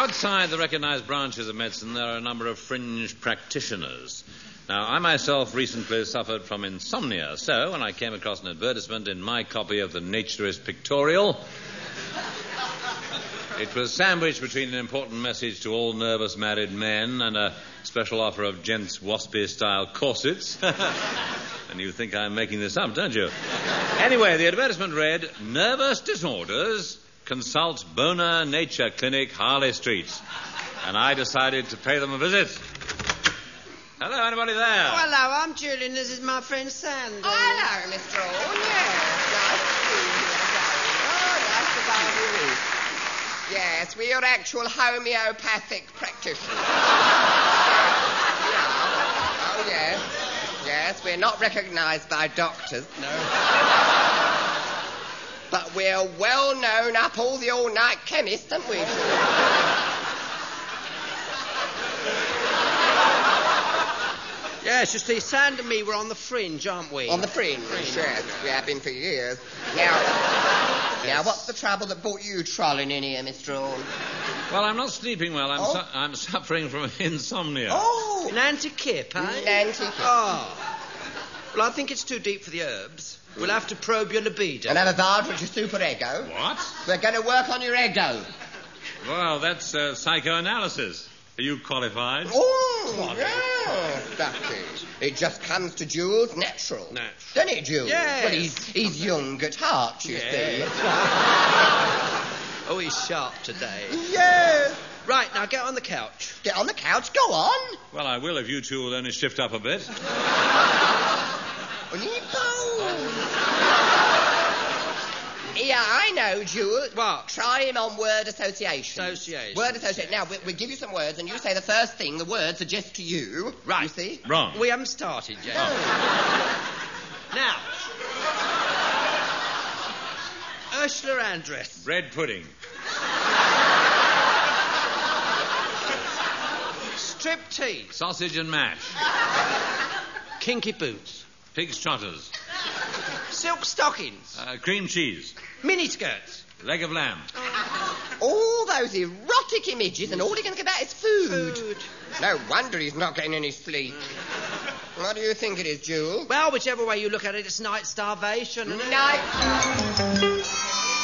Outside the recognised branches of medicine, there are a number of fringe practitioners. Now, I myself recently suffered from insomnia, so when I came across an advertisement in my copy of the Naturist Pictorial, it was sandwiched between an important message to all nervous married men and a special offer of gents' waspy-style corsets. And you think I'm making this up, don't you? Anyway, the advertisement read, "Nervous disorders, consult Bona Nature Clinic, Harley Street." And I decided to pay them a visit. Hello, anybody there? Oh, hello, I'm Julian. This is my friend Sandy. Oh, hello, Mr. Orne. Yes, nice to see you. Oh, nice to go with you. Yes, we are actual homeopathic practitioners. Oh, yes. Yes, we're not recognised by doctors, no. But we're well known up all the all-night chemists, aren't we? Yes, you see, Sand and me were on the fringe, aren't we? On the fringe, yes. We have been for years. Now, what's the trouble that brought you trolling in here, Mr. Orne? Well, I'm not sleeping well. I'm suffering from insomnia. Oh! Nanty-Kip, eh? Nanty-Kip. Oh. Well, I think it's too deep for the herbs. We'll have to probe your libido. And have a vard with your super ego. What? We're going to work on your ego. Well, that's psychoanalysis. Are you qualified? Oh, yeah, that is. It just comes to Jules natural. Doesn't it, Jules? Yes. Well, he's young at heart, you see. Oh, he's sharp today. Yes. Right, now get on the couch. Get on the couch, go on. Well, I will if you two will only shift up a bit. Yeah, I know, Jules. What? Try him on word association. Word association. Now, we'll give you some words, and you say the first thing the word suggests to you. Right. You see? Wrong. We haven't started yet. Now. Ursula Andress. Bread pudding. Striptease. Sausage and mash. Kinky boots. Pig's trotters. Silk stockings. Cream cheese. Miniskirts. Leg of lamb. All those erotic images, and all he can think about is food. No wonder he's not getting any sleep. What do you think it is, Jules? Well, whichever way you look at it, it's night starvation, isn't it? Night.